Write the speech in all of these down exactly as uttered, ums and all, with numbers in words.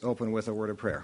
Open with a word of prayer.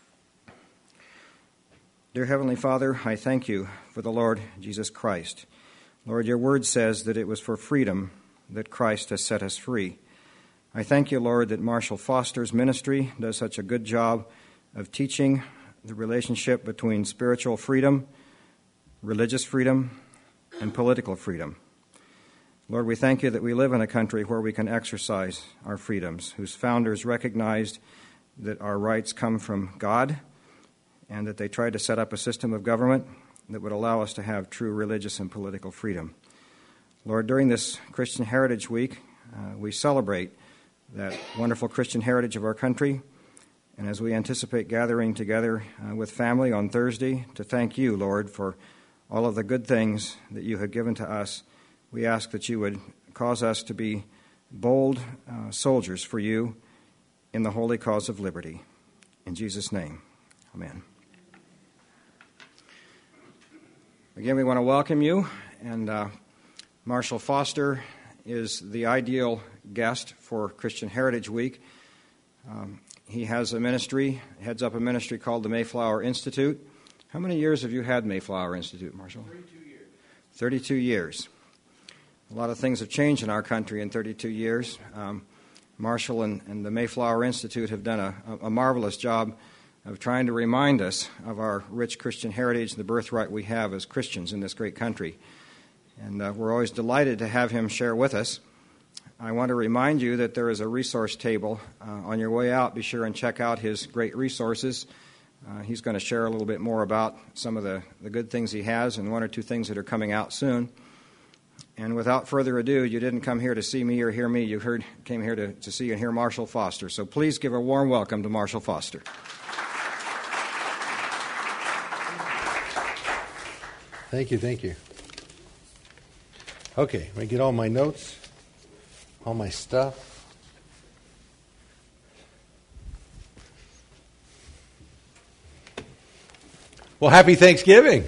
Dear Heavenly Father, I thank you for the Lord Jesus Christ. Lord, your word says that it was for freedom that Christ has set us free. I thank you, Lord, that Marshall Foster's ministry does such a good job of teaching the relationship between spiritual freedom, religious freedom, and political freedom. Lord, we thank you that we live in a country where we can exercise our freedoms, whose founders recognized that our rights come from God, and that they tried to set up a system of government that would allow us to have true religious and political freedom. Lord, during this Christian Heritage Week, uh, we celebrate that wonderful Christian heritage of our country, and as we anticipate gathering together uh, with family on Thursday to thank you, Lord, for all of the good things that you have given to us, we ask that you would cause us to be bold uh, soldiers for you in the holy cause of liberty. In Jesus' name, amen. Again, we want to welcome you, and uh, Marshall Foster is the ideal guest for Christian Heritage Week. Um, he has a ministry, heads up a ministry called the Mayflower Institute. How many years have you had Mayflower Institute, Marshall? thirty-two years. thirty-two years. A lot of things have changed in our country in thirty-two years. Um, Marshall and, and the Mayflower Institute have done a, a marvelous job of trying to remind us of our rich Christian heritage and the birthright we have as Christians in this great country. And uh, we're always delighted to have him share with us. I want to remind you that there is a resource table uh, on your way out. Be sure and check out his great resources. Uh, he's going to share a little bit more about some of the, the good things he has and one or two things that are coming out soon. And without further ado, you didn't come here to see me or hear me. You heard, came here to, to see and hear Marshall Foster. So please give a warm welcome to Marshall Foster. Thank you, thank you. Okay, let me get all my notes, all my stuff. Well, happy Thanksgiving.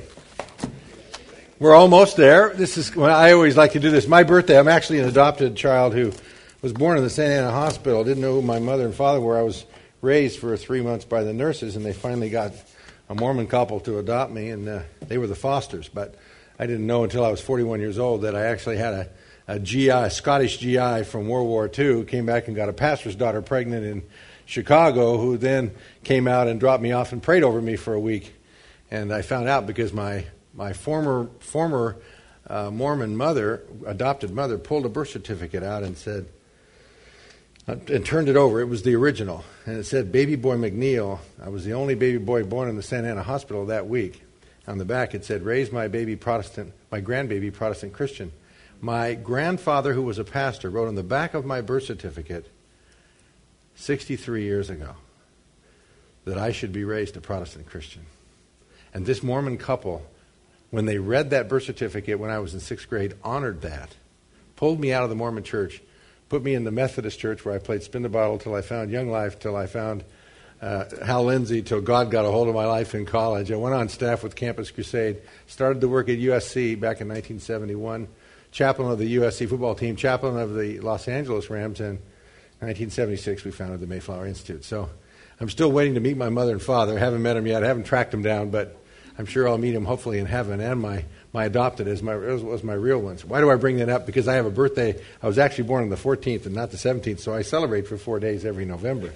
We're almost there. This is when I always like to do this. My birthday, I'm actually an adopted child who was born in the Santa Ana Hospital. Didn't know who my mother and father were. I was raised for three months by the nurses, and they finally got a Mormon couple to adopt me, and uh, they were the Fosters. But I didn't know until I was forty-one years old that I actually had a, a G I, a Scottish G I from World War Two, who came back and got a pastor's daughter pregnant in Chicago, who then came out and dropped me off and prayed over me for a week. And I found out because my My former former uh, Mormon mother, adopted mother, pulled a birth certificate out and said, uh, and turned it over. It was the original, and it said, "Baby boy McNeil." I was the only baby boy born in the Santa Ana Hospital that week. On the back, it said, "Raise my baby Protestant, my grandbaby Protestant Christian." My grandfather, who was a pastor, wrote on the back of my birth certificate, sixty-three years ago, that I should be raised a Protestant Christian. And this Mormon couple, when they read that birth certificate when I was in sixth grade, honored that, pulled me out of the Mormon church, put me in the Methodist church where I played spin the bottle till I found Young Life, till I found uh, Hal Lindsey, till God got a hold of my life in college. I went on staff with Campus Crusade, started to work at U S C back in nineteen seventy-one, chaplain of the U S C football team, chaplain of the Los Angeles Rams, and in nineteen seventy-six we founded the Mayflower Institute. So I'm still waiting to meet my mother and father. I haven't met them yet. I haven't tracked them down, but I'm sure I'll meet him hopefully in heaven, and my, my adopted as my as was my real ones. Why do I bring that up? Because I have a birthday. I was actually born on the fourteenth and not the seventeenth, so I celebrate for four days every November.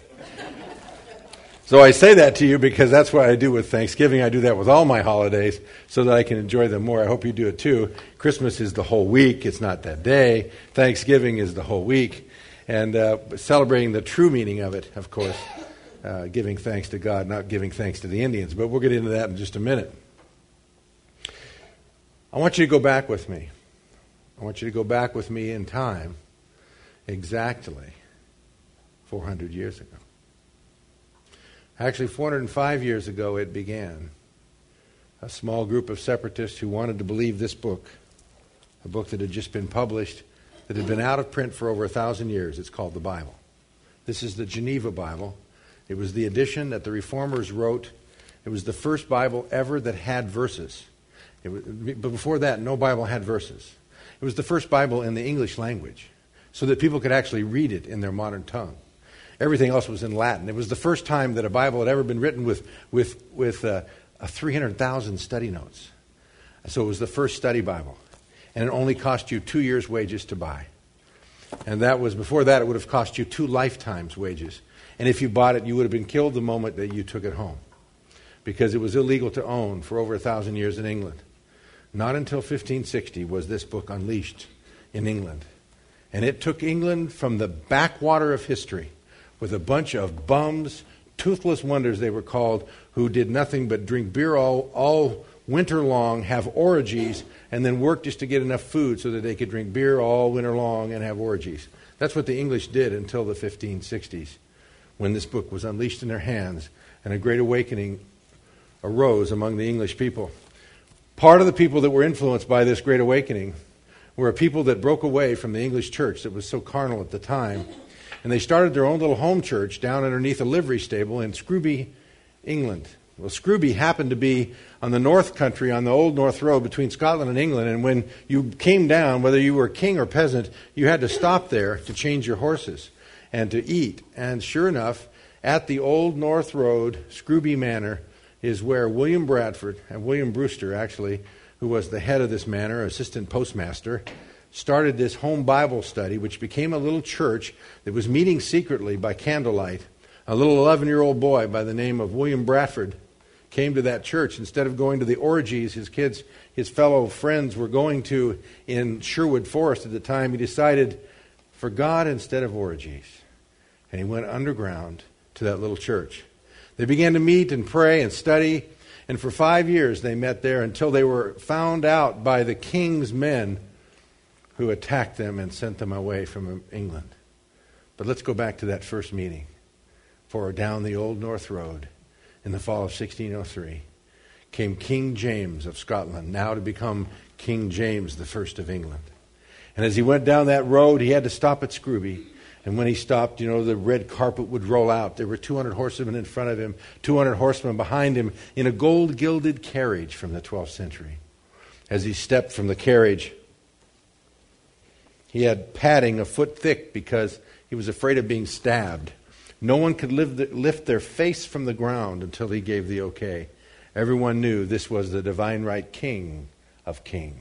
So I say that to you because that's what I do with Thanksgiving. I do that with all my holidays so that I can enjoy them more. I hope you do it too. Christmas is the whole week. It's not that day. Thanksgiving is the whole week. And uh, celebrating the true meaning of it, of course. Uh, giving thanks to God, not giving thanks to the Indians. But we'll get into that in just a minute. I want you to go back with me. I want you to go back with me in time exactly four hundred years ago. Actually, four hundred five years ago it began. A small group of separatists who wanted to believe this book, a book that had just been published, that had been out of print for over a thousand years. It's called the Bible. This is the Geneva Bible. It was the edition that the Reformers wrote. It was the first Bible ever that had verses. It was, but before that, no Bible had verses. It was the first Bible in the English language, so that people could actually read it in their modern tongue. Everything else was in Latin. It was the first time that a Bible had ever been written with, with, with uh, a three hundred thousand study notes. So it was the first study Bible. And it only cost you two years' wages to buy. And that was, before that, it would have cost you two lifetimes' wages. And if you bought it, you would have been killed the moment that you took it home. Because it was illegal to own for over a thousand years in England. Not until fifteen sixty was this book unleashed in England. And it took England from the backwater of history with a bunch of bums, toothless wonders they were called, who did nothing but drink beer all, all winter long, have orgies, and then work just to get enough food so that they could drink beer all winter long and have orgies. That's what the English did until the fifteen sixties, when this book was unleashed in their hands and a great awakening arose among the English people. Part of the people that were influenced by this great awakening were a people that broke away from the English church that was so carnal at the time. And they started their own little home church down underneath a livery stable in Scrooby, England. Well, Scrooby happened to be on the North Country, on the Old North Road between Scotland and England. And when you came down, whether you were king or peasant, you had to stop there to change your horses and to eat. And sure enough, at the Old North Road, Scrooby Manor, is where William Bradford, and William Brewster actually, who was the head of this manor, assistant postmaster, started this home Bible study, which became a little church that was meeting secretly by candlelight. A little eleven-year-old boy by the name of William Bradford came to that church. Instead of going to the orgies his kids, his fellow friends were going to in Sherwood Forest at the time, he decided for God instead of orgies. And he went underground to that little church. They began to meet and pray and study, and for five years they met there until they were found out by the king's men who attacked them and sent them away from England. But let's go back to that first meeting. For down the Old North Road in the fall of sixteen oh three came King James of Scotland, now to become King James the First of England. And as he went down that road, he had to stop at Scrooby. And when he stopped, you know, the red carpet would roll out. There were two hundred horsemen in front of him, two hundred horsemen behind him, in a gold-gilded carriage from the twelfth century. As he stepped from the carriage, he had padding a foot thick because he was afraid of being stabbed. No one could lift their face from the ground until he gave the okay. Everyone knew this was the divine right King of kings.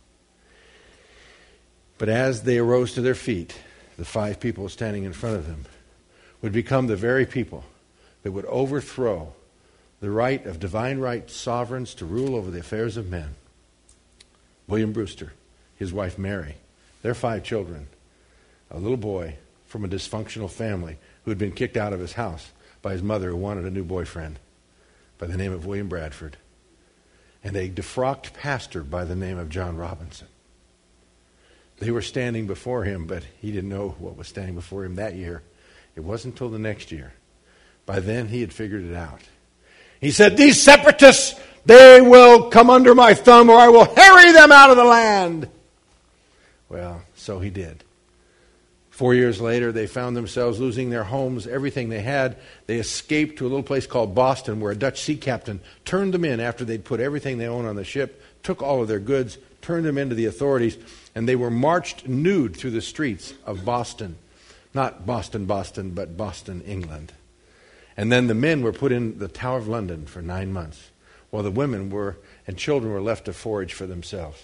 But as they arose to their feet, the five people standing in front of them would become the very people that would overthrow the right of divine right sovereigns to rule over the affairs of men. William Brewster, his wife Mary, their five children, a little boy from a dysfunctional family who had been kicked out of his house by his mother who wanted a new boyfriend by the name of William Bradford, and a defrocked pastor by the name of John Robinson. They were standing before him, but he didn't know what was standing before him that year. It wasn't until the next year. By then, he had figured it out. He said, "These separatists, they will come under my thumb or I will harry them out of the land." Well, so he did. Four years later, they found themselves losing their homes, everything they had. They escaped to a little place called Boston, where a Dutch sea captain turned them in after they'd put everything they owned on the ship, took all of their goods, turned them into the authorities, and they were marched nude through the streets of Boston. Not Boston, Boston, but Boston, England. And then the men were put in the Tower of London for nine months, while the women were and children were left to forage for themselves.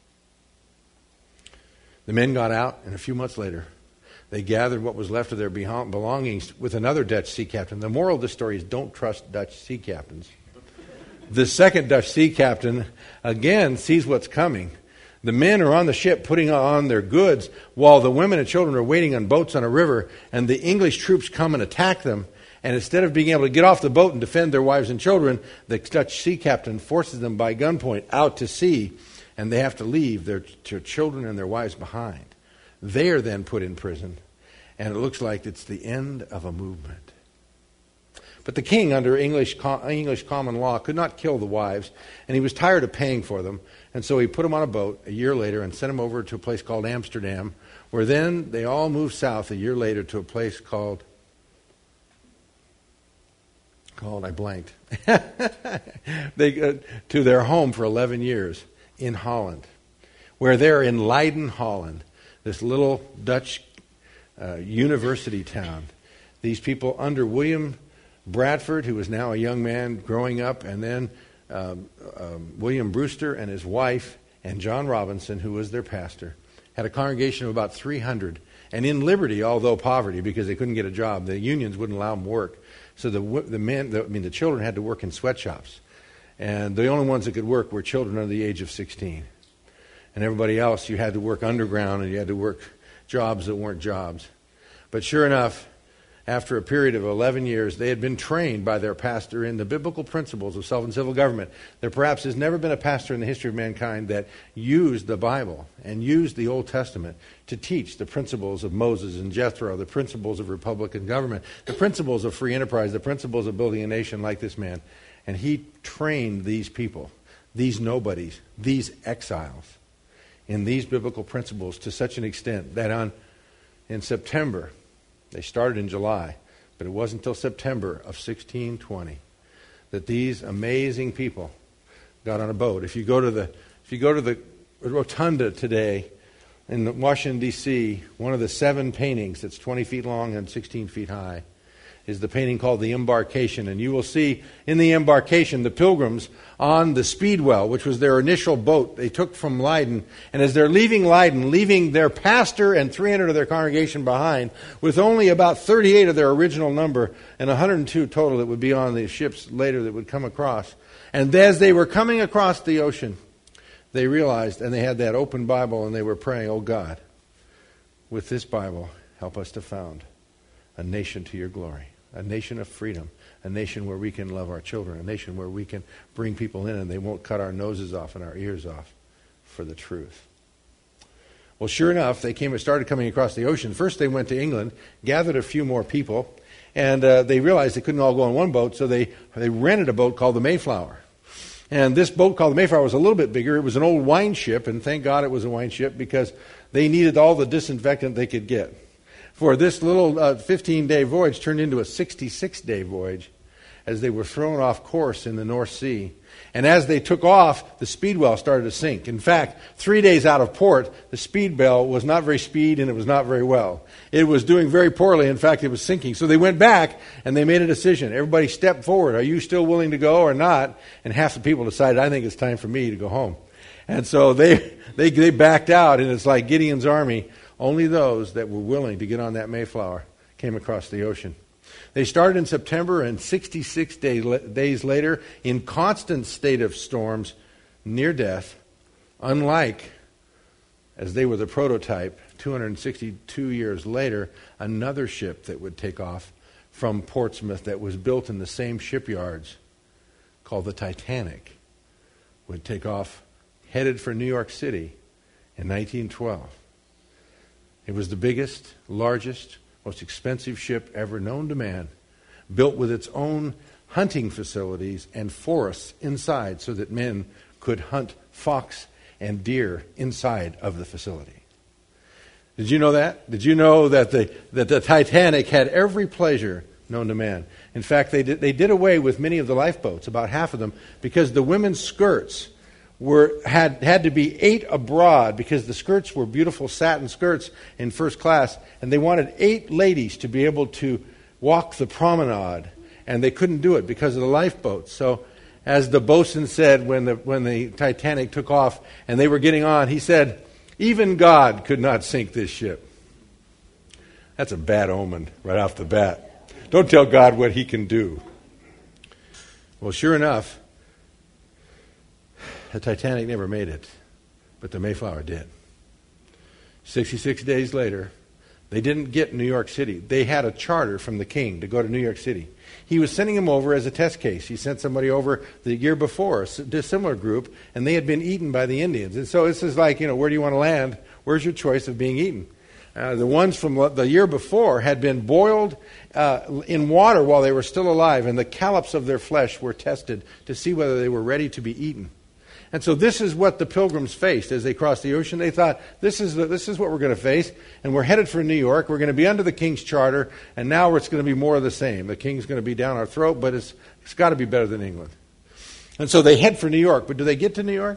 The men got out, and a few months later, they gathered what was left of their belongings with another Dutch sea captain. The moral of this story is don't trust Dutch sea captains. The second Dutch sea captain, again, sees what's coming. The men are on the ship putting on their goods while the women and children are waiting on boats on a river, and the English troops come and attack them. And instead of being able to get off the boat and defend their wives and children, the Dutch sea captain forces them by gunpoint out to sea, and they have to leave their, their children and their wives behind. They are then put in prison, and it looks like it's the end of a movement. But the king, under English English common law, could not kill the wives, and he was tired of paying for them, and so he put them on a boat a year later and sent them over to a place called Amsterdam, where then they all moved south a year later to a place called, called I blanked, they uh, to their home for eleven years in Holland, where they're in Leiden, Holland, this little Dutch uh, university town. These people under William Bradford, who was now a young man growing up, and then um, um, William Brewster and his wife, and John Robinson, who was their pastor, had a congregation of about three hundred. And in Liberty, although poverty, because they couldn't get a job, the unions wouldn't allow them to work. So the the men, the, I mean, the children had to work in sweatshops, and the only ones that could work were children under the age of sixteen. And everybody else, you had to work underground, and you had to work jobs that weren't jobs. But sure enough, after a period of eleven years, they had been trained by their pastor in the biblical principles of self and civil government. There perhaps has never been a pastor in the history of mankind that used the Bible and used the Old Testament to teach the principles of Moses and Jethro, the principles of republican government, the principles of free enterprise, the principles of building a nation like this man. And he trained these people, these nobodies, these exiles, in these biblical principles to such an extent that on in September, they started in July, but it wasn't until September of sixteen twenty that these amazing people got on a boat. If you go to the if you go to the rotunda today in Washington, D C, one of the seven paintings that's twenty feet long and sixteen feet high is the painting called The Embarkation. And you will see in the embarkation the pilgrims on the Speedwell, which was their initial boat they took from Leiden. And as they're leaving Leiden, leaving their pastor and three hundred of their congregation behind, with only about thirty-eight of their original number and one hundred two total that would be on the ships later that would come across. And as they were coming across the ocean, they realized, and they had that open Bible, and they were praying, "Oh God, with this Bible, help us to found a nation to your glory. A nation of freedom, a nation where we can love our children, a nation where we can bring people in and they won't cut our noses off and our ears off for the truth." Well, sure enough, they came and started coming across the ocean. First they went to England, gathered a few more people, and uh, they realized they couldn't all go on one boat, so they, they rented a boat called the Mayflower. And this boat called the Mayflower was a little bit bigger. It was an old wine ship, and thank God it was a wine ship because they needed all the disinfectant they could get. For this little uh, fifteen-day voyage turned into a sixty-six-day voyage as they were thrown off course in the North Sea. And as they took off, the Speedwell started to sink. In fact, three days out of port, the Speedwell was not very speed and it was not very well. It was doing very poorly. In fact, it was sinking. So they went back and they made a decision. Everybody stepped forward. Are you still willing to go or not? And half the people decided, I think it's time for me to go home. And so they they, they backed out, and it's like Gideon's army. Only those that were willing to get on that Mayflower came across the ocean. They started in September, and sixty-six day, days later, in constant state of storms, near death, unlike, as they were the prototype, two hundred sixty-two years later, another ship that would take off from Portsmouth that was built in the same shipyards, called the Titanic, would take off, headed for New York City in nineteen twelve. It was the biggest, largest, most expensive ship ever known to man, built with its own hunting facilities and forests inside so that men could hunt fox and deer inside of the facility. Did you know that? Did you know that the, that the Titanic had every pleasure known to man? In fact, they did, they did away with many of the lifeboats, about half of them, because the women's skirts were had had to be eight abroad, because the skirts were beautiful satin skirts in first class, and they wanted eight ladies to be able to walk the promenade, and they couldn't do it because of the lifeboats. So, as the bosun said when the when the Titanic took off and they were getting on, he said, "Even God could not sink this ship." That's a bad omen right off the bat. Don't tell God what he can do. Well, sure enough, the Titanic never made it, but the Mayflower did. sixty-six days later, they didn't get New York City. They had a charter from the king to go to New York City. He was sending them over as a test case. He sent somebody over the year before, a similar group, and they had been eaten by the Indians. And so this is like, you know, where do you want to land? Where's your choice of being eaten? Uh, the ones from the year before had been boiled uh, in water while they were still alive, and the callops of their flesh were tested to see whether they were ready to be eaten. And so this is what the pilgrims faced as they crossed the ocean. They thought, this is the, this is what we're going to face, and we're headed for New York. We're going to be under the king's charter, and now it's going to be more of the same. The king's going to be down our throat, but it's it's got to be better than England. And so they head for New York. But do they get to New York?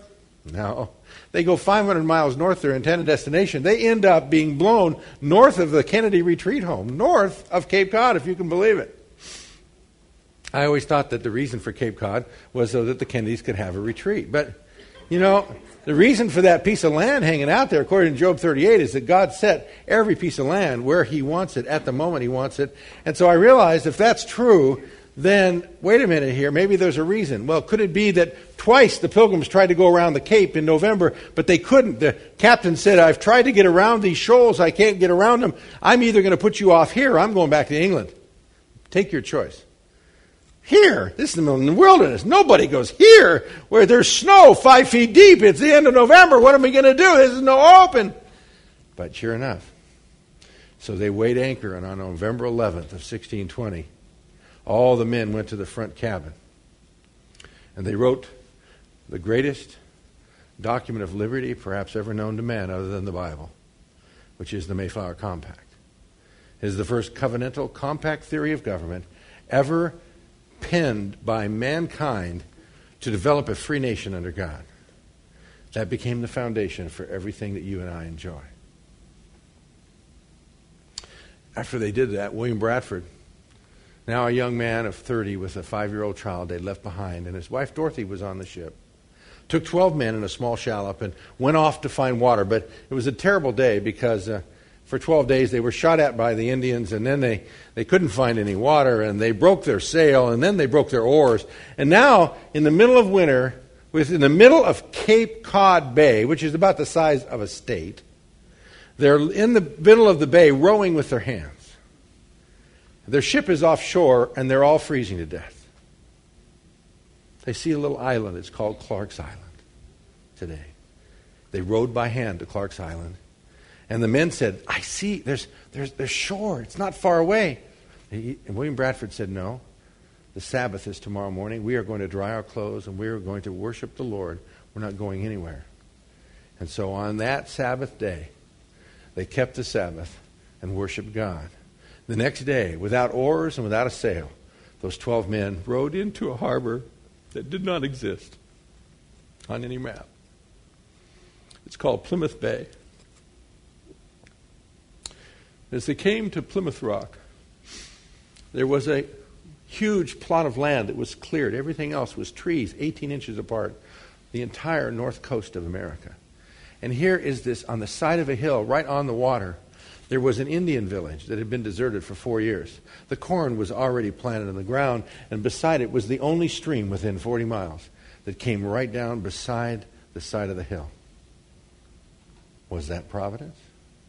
No. They go five hundred miles north their intended destination. They end up being blown north of the Kennedy Retreat Home, north of Cape Cod, if you can believe it. I always thought that the reason for Cape Cod was so that the Kennedys could have a retreat. But, you know, the reason for that piece of land hanging out there, according to Job thirty-eight, is that God set every piece of land where he wants it at the moment he wants it. And so I realized if that's true, then wait a minute here, maybe there's a reason. Well, could it be that twice the Pilgrims tried to go around the Cape in November, but they couldn't? The captain said, I've tried to get around these shoals, I can't get around them. I'm either going to put you off here or I'm going back to England. Take your choice. Here, this is in the wilderness. Nobody goes here where there's snow five feet deep. It's the end of November. What am I going to do? There's no open. But sure enough. So they weighed anchor, and on November eleventh of sixteen twenty, all the men went to the front cabin. And they wrote the greatest document of liberty perhaps ever known to man other than the Bible, which is the Mayflower Compact. It is the first covenantal compact theory of government ever penned by mankind to develop a free nation under God. That became the foundation for everything that you and I enjoy. After they did that, William Bradford, now a young man of thirty with a five-year-old child they'd left behind, and his wife Dorothy was on the ship, took twelve men in a small shallop and went off to find water. But it was a terrible day because uh, for twelve days they were shot at by the Indians, and then they, they couldn't find any water, and they broke their sail, and then they broke their oars. And now, in the middle of winter, in the middle of Cape Cod Bay, which is about the size of a state, they're in the middle of the bay rowing with their hands. Their ship is offshore, and they're all freezing to death. They see a little island. It's called Clark's Island today. They rowed by hand to Clark's Island. And the men said, I see, there's, there's, there's shore. It's not far away. And William Bradford said, no, the Sabbath is tomorrow morning. We are going to dry our clothes, and we are going to worship the Lord. We're not going anywhere. And so on that Sabbath day, they kept the Sabbath and worshiped God. The next day, without oars and without a sail, those twelve men rowed into a harbor that did not exist on any map. It's called Plymouth Bay. As they came to Plymouth Rock, there was a huge plot of land that was cleared. Everything else was trees, eighteen inches apart, the entire north coast of America. And here is this, on the side of a hill, right on the water, there was an Indian village that had been deserted for four years. The corn was already planted in the ground, and beside it was the only stream within forty miles that came right down beside the side of the hill. Was that providence?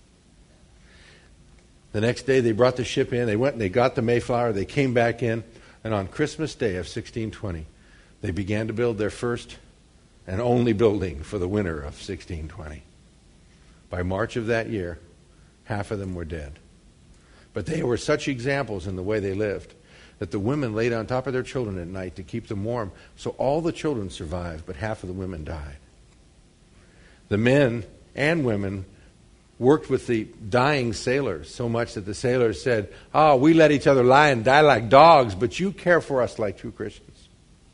The next day they brought the ship in, they went and they got the Mayflower, they came back in, and on Christmas Day of sixteen twenty, they began to build their first and only building for the winter of sixteen twenty. By March of that year, half of them were dead. But they were such examples in the way they lived that the women laid on top of their children at night to keep them warm. So all the children survived, but half of the women died. The men and women worked with the dying sailors so much that the sailors said, oh, we let each other lie and die like dogs, but you care for us like true Christians.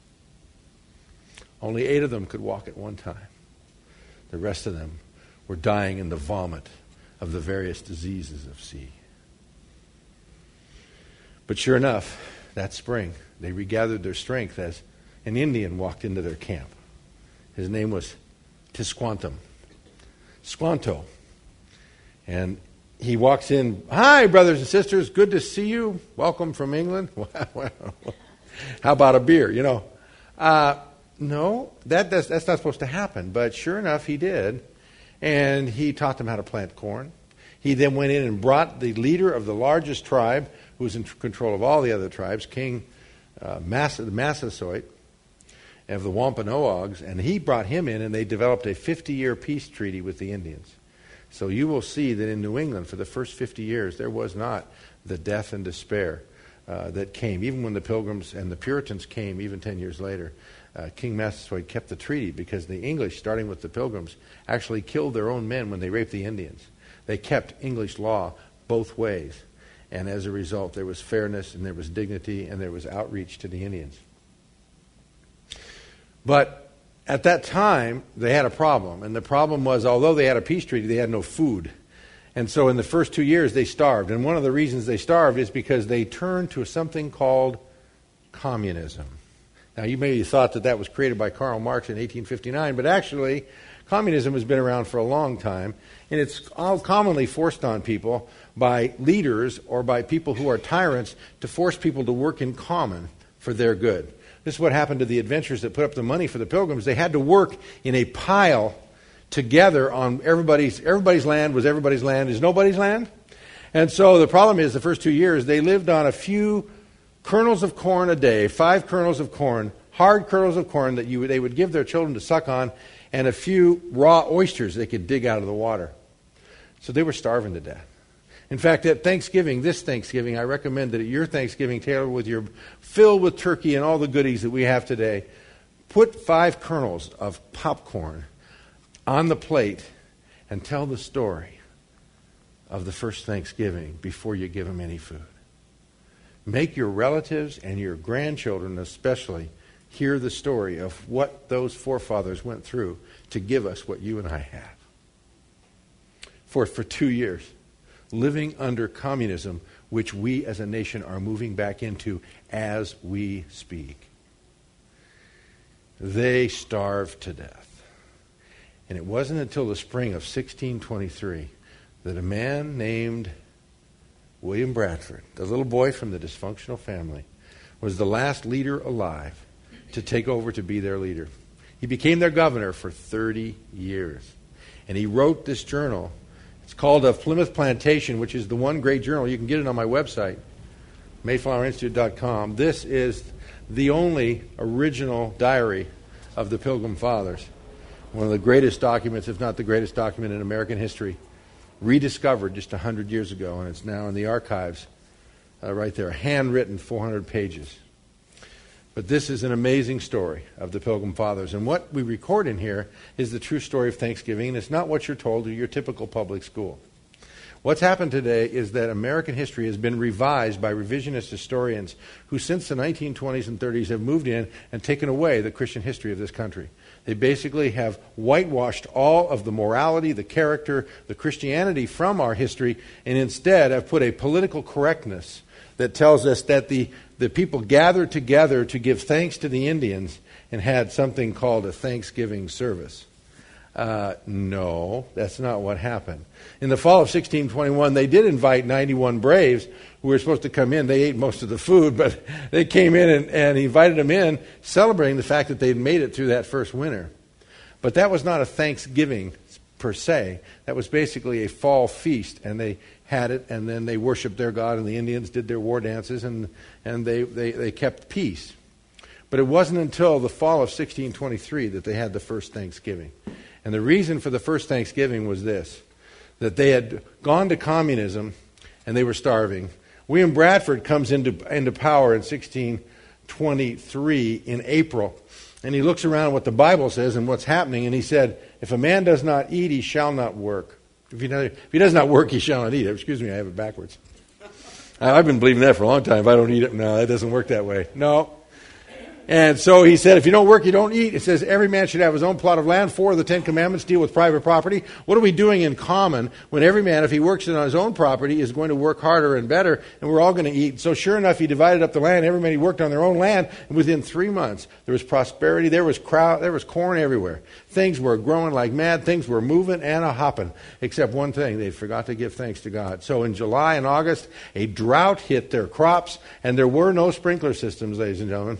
Only eight of them could walk at one time. The rest of them were dying in the vomit of the various diseases of sea. But sure enough, that spring, they regathered their strength as an Indian walked into their camp. His name was Tisquantum. Squanto. And he walks in, hi, brothers and sisters, good to see you. Welcome from England. How about a beer, you know? Uh, no, that, that's, that's not supposed to happen. But sure enough, he did. And he taught them how to plant corn. He then went in and brought the leader of the largest tribe, who was in control of all the other tribes, King uh, Mass- Massasoit of the Wampanoags, and he brought him in, and they developed a fifty-year peace treaty with the Indians. So you will see that in New England, for the first fifty years, there was not the death and despair uh, that came. Even when the Pilgrims and the Puritans came, even ten years later, uh, King Massasoit kept the treaty because the English, starting with the Pilgrims, actually killed their own men when they raped the Indians. They kept English law both ways. And as a result, there was fairness and there was dignity and there was outreach to the Indians. But at that time, they had a problem. And the problem was, although they had a peace treaty, they had no food. And so in the first two years, they starved. And one of the reasons they starved is because they turned to something called communism. Now, you may have thought that that was created by Karl Marx in eighteen fifty-nine, but actually, communism has been around for a long time, and it's all commonly forced on people by leaders or by people who are tyrants to force people to work in common for their good. This is what happened to the adventurers that put up the money for the pilgrims. They had to work in a pile together on everybody's everybody's land was everybody's land is nobody's land. And so the problem is the first two years they lived on a few kernels of corn a day, five kernels of corn, hard kernels of corn that you would, they would give their children to suck on, and a few raw oysters they could dig out of the water. So they were starving to death. In fact, at Thanksgiving, this Thanksgiving, I recommend that at your Thanksgiving, Taylor, with your filled with turkey and all the goodies that we have today, put five kernels of popcorn on the plate and tell the story of the first Thanksgiving before you give them any food. Make your relatives and your grandchildren especially hear the story of what those forefathers went through to give us what you and I have. For, for two years, living under communism, which we as a nation are moving back into as we speak. They starved to death. And it wasn't until the spring of sixteen twenty-three that a man named William Bradford, the little boy from the dysfunctional family, was the last leader alive to take over to be their leader. He became their governor for thirty years. And he wrote this journal. It's called Of Plymouth Plantation, which is the one great journal. You can get it on my website, mayflower institute dot com. This is the only original diary of the Pilgrim Fathers. One of the greatest documents, if not the greatest document in American history, rediscovered just one hundred years ago, and it's now in the archives uh, right there, handwritten four hundred pages. But this is an amazing story of the Pilgrim Fathers. And what we record in here is the true story of Thanksgiving, and it's not what you're told in your typical public school. What's happened today is that American history has been revised by revisionist historians who since the nineteen twenties and thirties have moved in and taken away the Christian history of this country. They basically have whitewashed all of the morality, the character, the Christianity from our history, and instead have put a political correctness that tells us that the, the people gathered together to give thanks to the Indians and had something called a Thanksgiving service. Uh, no, that's not what happened. In the fall of sixteen twenty-one, they did invite ninety-one braves who were supposed to come in. They ate most of the food, but they came in and, and invited them in, celebrating the fact that they'd made it through that first winter. But that was not a Thanksgiving per se. That was basically a fall feast, and they had it, and then they worshiped their God, and the Indians did their war dances, and, and they, they, they kept peace. But it wasn't until the fall of sixteen twenty-three that they had the first Thanksgiving. And the reason for the first Thanksgiving was this, that they had gone to communism and they were starving. William Bradford comes into, into power in sixteen twenty-three in April, and he looks around what the Bible says and what's happening, and he said, if a man does not eat, he shall not work. If he, does, if he does not work, he shall not eat. Excuse me, I have it backwards. I've been believing that for a long time. If I don't eat it, no, that doesn't work that way. No. And so he said, if you don't work, you don't eat. It says every man should have his own plot of land. Four of the Ten Commandments deal with private property. What are we doing in common when every man, if he works on his own property, is going to work harder and better, and we're all going to eat? So sure enough, he divided up the land. Everybody worked on their own land, and within three months, there was prosperity. There was crowd. There was corn everywhere. Things were growing like mad. Things were moving and a-hopping, except one thing. They forgot to give thanks to God. So in July and August, a drought hit their crops, and there were no sprinkler systems, ladies and gentlemen.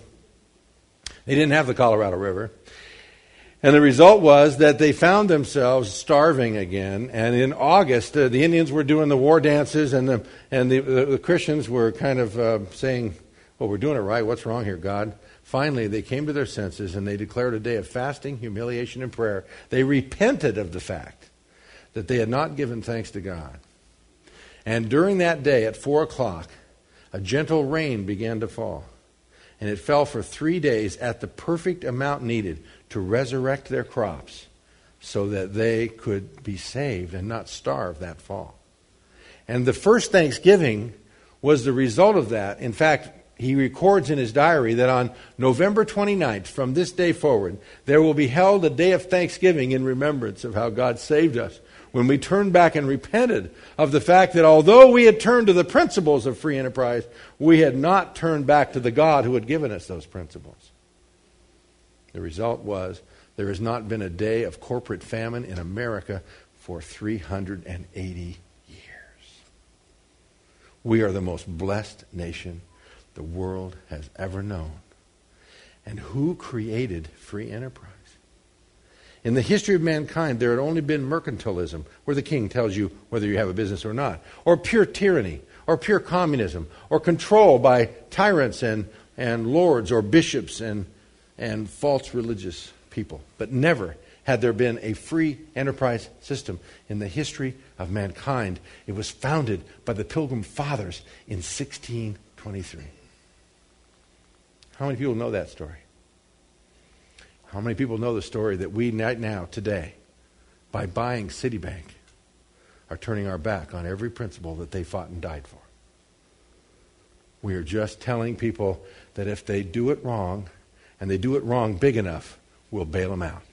They didn't have the Colorado River. And the result was that they found themselves starving again. And in August, uh, the Indians were doing the war dances, and the and the, the, the Christians were kind of uh, saying, well, we're doing it right. What's wrong here, God? Finally, they came to their senses, and they declared a day of fasting, humiliation, and prayer. They repented of the fact that they had not given thanks to God. And during that day, at four o'clock, a gentle rain began to fall. And it fell for three days at the perfect amount needed to resurrect their crops so that they could be saved and not starve that fall. And the first Thanksgiving was the result of that. In fact, he records in his diary that on November twenty-ninth, from this day forward, there will be held a day of thanksgiving in remembrance of how God saved us when we turned back and repented of the fact that although we had turned to the principles of free enterprise, we had not turned back to the God who had given us those principles. The result was there has not been a day of corporate famine in America for three hundred eighty years. We are the most blessed nation the world has ever known. And who created free enterprise? In the history of mankind, there had only been mercantilism, where the king tells you whether you have a business or not, or pure tyranny, or pure communism, or control by tyrants and, and lords or bishops and, and false religious people. But never had there been a free enterprise system in the history of mankind. It was founded by the Pilgrim Fathers in sixteen twenty-three. How many people know that story? How many people know the story that we right now, today, by buying Citibank, are turning our back on every principle that they fought and died for? We are just telling people that if they do it wrong, and they do it wrong big enough, we'll bail them out.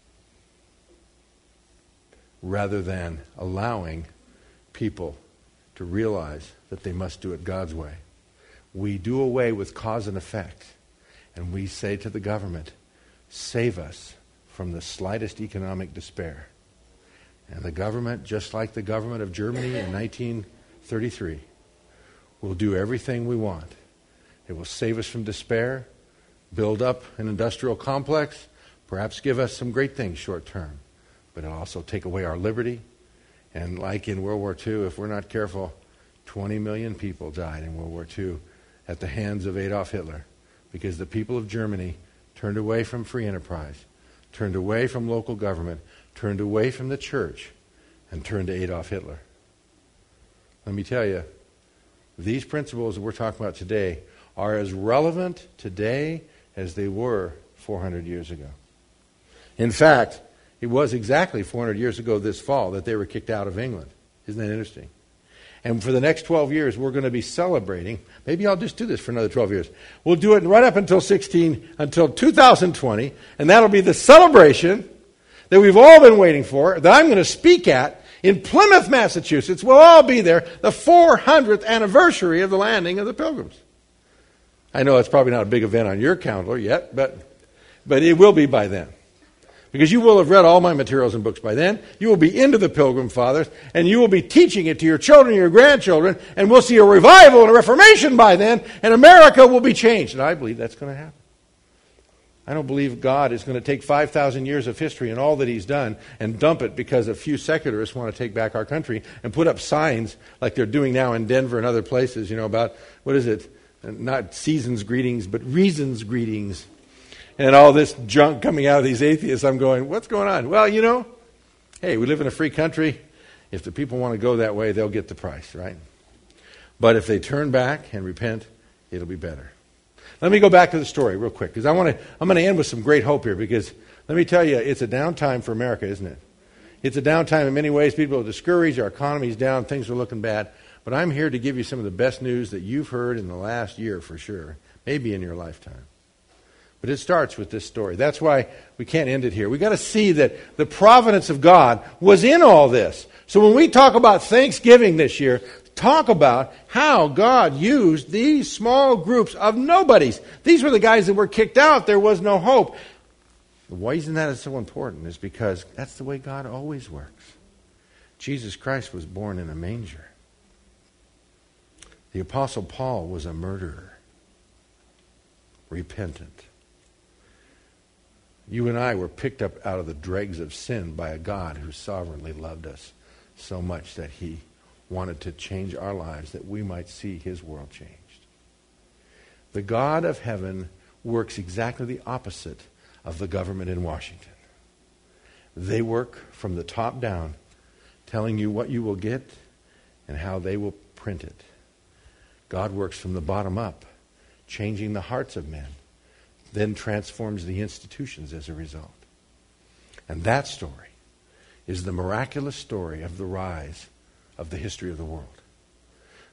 Rather than allowing people to realize that they must do it God's way. We do away with cause and effect, and we say to the government, save us from the slightest economic despair. And the government, just like the government of Germany in nineteen thirty-three, will do everything we want. It will save us from despair, build up an industrial complex, perhaps give us some great things short term, but it'll also take away our liberty. And like in World War Two, if we're not careful, twenty million people died in World War Two at the hands of Adolf Hitler, because the people of Germany turned away from free enterprise, turned away from local government, turned away from the church, and turned to Adolf Hitler. Let me tell you, these principles that we're talking about today are as relevant today as they were four hundred years ago. In fact, it was exactly four hundred years ago this fall that they were kicked out of England. Isn't that interesting? And for the next twelve years, we're going to be celebrating. Maybe I'll just do this for another twelve years. We'll do it right up until sixteen, until two thousand twenty, and that'll be the celebration that we've all been waiting for, that I'm going to speak at in Plymouth, Massachusetts. We'll all be there, the four hundredth anniversary of the landing of the Pilgrims. I know it's probably not a big event on your calendar yet, but, but it will be by then. Because you will have read all my materials and books by then. You will be into the Pilgrim Fathers, and you will be teaching it to your children and your grandchildren, and we'll see a revival and a reformation by then, and America will be changed. And I believe that's going to happen. I don't believe God is going to take five thousand years of history and all that He's done and dump it because a few secularists want to take back our country and put up signs like they're doing now in Denver and other places, you know, about, what is it? Not season's greetings, but reason's greetings. And all this junk coming out of these atheists. I'm going, what's going on? Well, you know, hey, we live in a free country. If the people want to go that way, they'll get the price, right? But if they turn back and repent, it'll be better. Let me go back to the story real quick, because I want to. I'm going to end with some great hope here, because let me tell you, it's a downtime for America, isn't it? It's a downtime in many ways. People are discouraged. Our economy's down. Things are looking bad. But I'm here to give you some of the best news that you've heard in the last year for sure, maybe in your lifetime. But it starts with this story. That's why we can't end it here. We've got to see that the providence of God was in all this. So when we talk about Thanksgiving this year, talk about how God used these small groups of nobodies. These were the guys that were kicked out. There was no hope. The reason that is so important is because that's the way God always works. Jesus Christ was born in a manger. The Apostle Paul was a murderer, repentant. You and I were picked up out of the dregs of sin by a God who sovereignly loved us so much that He wanted to change our lives that we might see His world changed. The God of heaven works exactly the opposite of the government in Washington. They work from the top down, telling you what you will get and how they will print it. God works from the bottom up, changing the hearts of men, then transforms the institutions as a result. And that story is the miraculous story of the rise of the history of the world.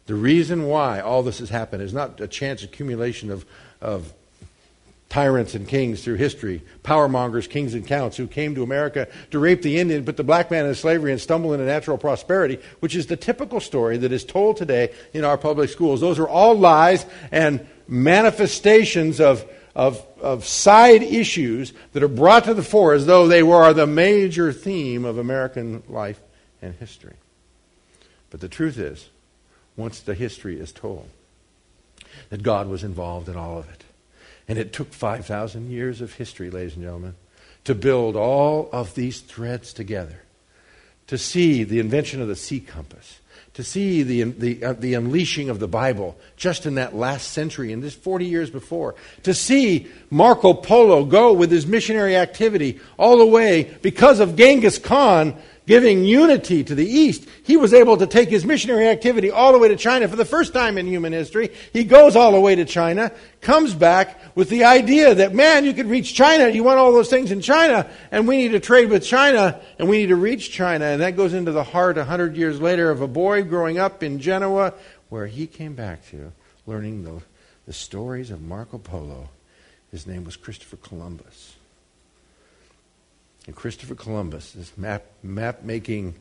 The reason why all this has happened is not a chance accumulation of, of tyrants and kings through history, power mongers, kings and counts who came to America to rape the Indian, put the black man in slavery, and stumble into natural prosperity, which is the typical story that is told today in our public schools. Those are all lies and manifestations of, of, of side issues that are brought to the fore as though they were the major theme of American life and history. But the truth is, once the history is told, that God was involved in all of it. And it took five thousand years of history, ladies and gentlemen, to build all of these threads together, to see the invention of the sea compass, to see the, the, uh, the unleashing of the Bible just in that last century and this forty years before, to see Marco Polo go with his missionary activity all the way because of Genghis Khan giving unity to the East. He was able to take his missionary activity all the way to China for the first time in human history. He goes all the way to China, comes back with the idea that, man, you could reach China. You want all those things in China, and we need to trade with China, and we need to reach China. And that goes into the heart a hundred years later of a boy growing up in Genoa, where he came back to learning the, the stories of Marco Polo. His name was Christopher Columbus. And Christopher Columbus, this map, map-making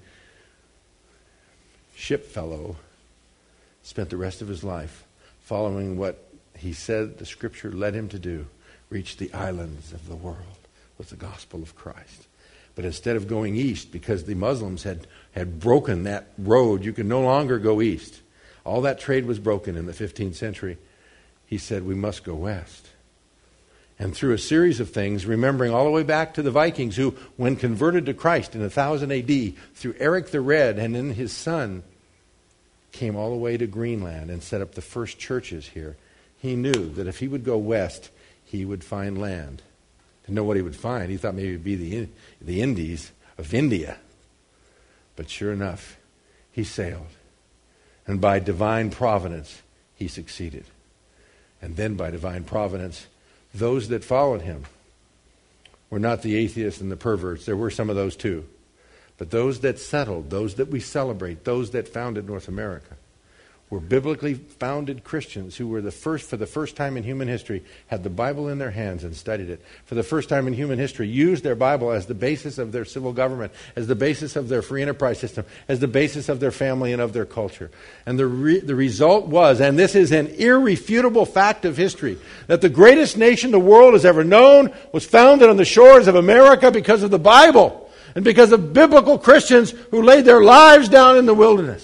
ship fellow, spent the rest of his life following what he said the Scripture led him to do, reach the islands of the world with the gospel of Christ. But instead of going east, because the Muslims had, had broken that road, you could no longer go east. All that trade was broken in the fifteenth century. He said, we must go west. And through a series of things, remembering all the way back to the Vikings who, when converted to Christ in one thousand A D, through Eric the Red and then his son, came all the way to Greenland and set up the first churches here. He knew that if he would go west, he would find land. Didn't know what he would find. He thought maybe it would be the, the Indies of India. But sure enough, he sailed. And by divine providence, he succeeded. And then by divine providence, those that followed him were not the atheists and the perverts. There were some of those too. But those that settled, those that we celebrate, those that founded North America, were biblically founded Christians who were the first, for the first time in human history, had the Bible in their hands and studied it. For the first time in human history, used their Bible as the basis of their civil government, as the basis of their free enterprise system, as the basis of their family and of their culture. And the, re- the result was, and this is an irrefutable fact of history, that the greatest nation the world has ever known was founded on the shores of America because of the Bible and because of biblical Christians who laid their lives down in the wilderness.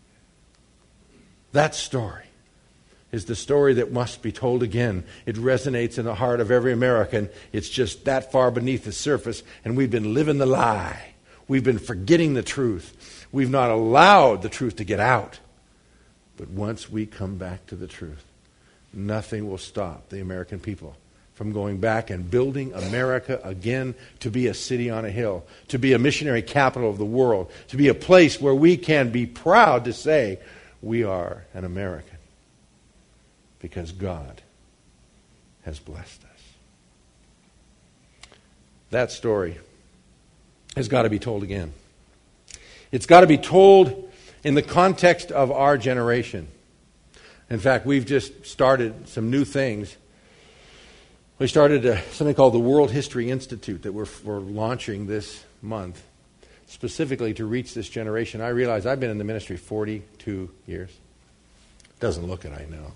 That story is the story that must be told again. It resonates in the heart of every American. It's just that far beneath the surface, and we've been living the lie. We've been forgetting the truth. We've not allowed the truth to get out. But once we come back to the truth, nothing will stop the American people from going back and building America again to be a city on a hill, to be a missionary capital of the world, to be a place where we can be proud to say, we are an American because God has blessed us. That story has got to be told again. It's got to be told in the context of our generation. In fact, we've just started some new things. We started a, something called the World History Institute that we're, we're launching this month, specifically to reach this generation. I realize I've been in the ministry forty-two years. Doesn't look it, I know.